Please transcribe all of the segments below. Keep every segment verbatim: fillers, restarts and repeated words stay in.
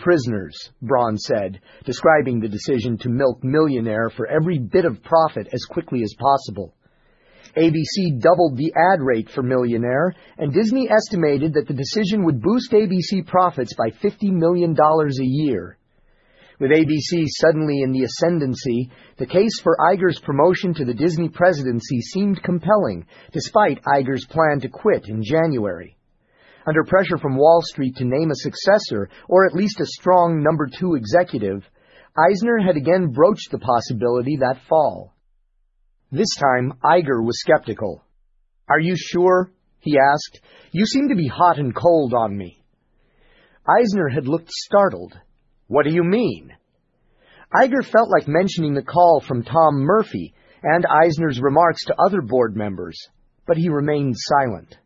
prisoners, Braun said, describing the decision to milk Millionaire for every bit of profit as quickly as possible. A B C doubled the ad rate for Millionaire, and Disney estimated that the decision would boost A B C profits by fifty million dollars a year. With A B C suddenly in the ascendancy, the case for Iger's promotion to the Disney presidency seemed compelling, despite Iger's plan to quit in January. Under pressure from Wall Street to name a successor, or at least a strong number two executive, Eisner had again broached the possibility that fall. This time, Iger was skeptical. "Are you sure?" he asked. "You seem to be hot and cold on me." Eisner had looked startled. "What do you mean?" Iger felt like mentioning the call from Tom Murphy and Eisner's remarks to other board members, but he remained silent.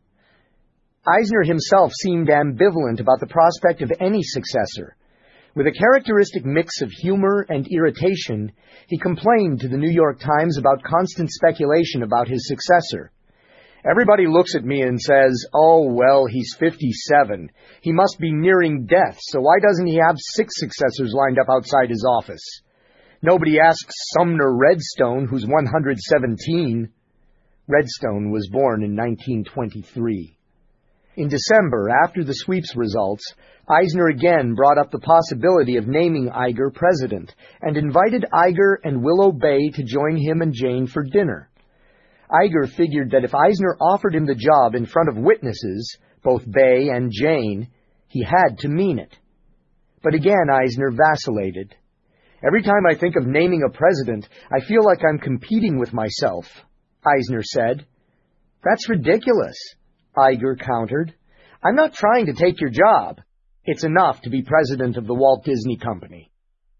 Eisner himself seemed ambivalent about the prospect of any successor. With a characteristic mix of humor and irritation, he complained to the New York Times about constant speculation about his successor. "Everybody looks at me and says, 'Oh, well, he's fifty-seven. He must be nearing death, so why doesn't he have six successors lined up outside his office? Nobody asks Sumner Redstone, who's one hundred seventeen. Redstone was born in nineteen twenty-three. In December, after the sweeps results, Eisner again brought up the possibility of naming Iger president and invited Iger and Willow Bay to join him and Jane for dinner. Iger figured that if Eisner offered him the job in front of witnesses, both Bay and Jane, he had to mean it. But again Eisner vacillated. "Every time I think of naming a president, I feel like I'm competing with myself," Eisner said. "That's ridiculous," Iger countered. "I'm not trying to take your job. It's enough to be president of the Walt Disney Company."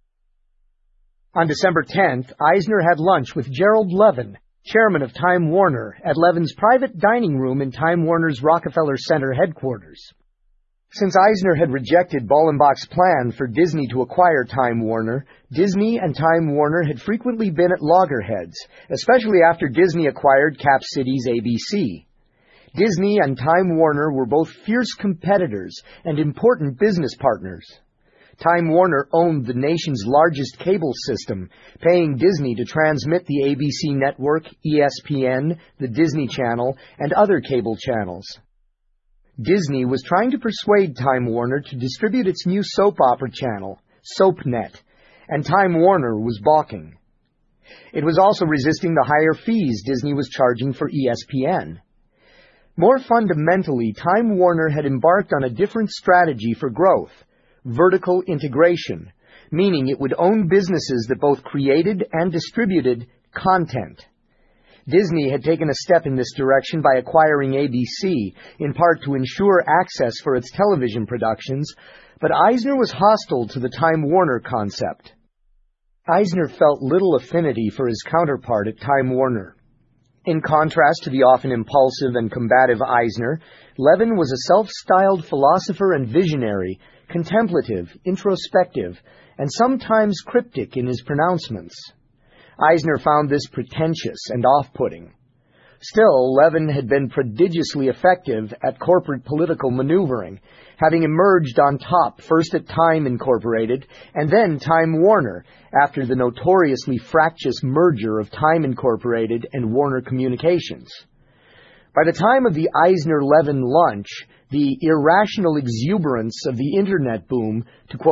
On December tenth, Eisner had lunch with Gerald Levin, chairman of Time Warner, at Levin's private dining room in Time Warner's Rockefeller Center headquarters. Since Eisner had rejected Ballenbach's plan for Disney to acquire Time Warner, Disney and Time Warner had frequently been at loggerheads, especially after Disney acquired Cap City's A B C. Disney and Time Warner were both fierce competitors and important business partners. Time Warner owned the nation's largest cable system, paying Disney to transmit the A B C network, E S P N, the Disney Channel, and other cable channels. Disney was trying to persuade Time Warner to distribute its new soap opera channel, SoapNet, and Time Warner was balking. It was also resisting the higher fees Disney was charging for E S P N. More fundamentally, Time Warner had embarked on a different strategy for growth: vertical integration, meaning it would own businesses that both created and distributed content. Disney had taken a step in this direction by acquiring A B C, in part to ensure access for its television productions, but Eisner was hostile to the Time Warner concept. Eisner felt little affinity for his counterpart at Time Warner. In contrast to the often impulsive and combative Eisner, Levin was a self-styled philosopher and visionary, contemplative, introspective, and sometimes cryptic in his pronouncements. Eisner found this pretentious and off-putting. Still, Levin had been prodigiously effective at corporate political maneuvering, having emerged on top first at Time Incorporated and then Time Warner after the notoriously fractious merger of Time Incorporated and Warner Communications. By the time of the Eisner-Levin lunch, the irrational exuberance of the Internet boom, to quote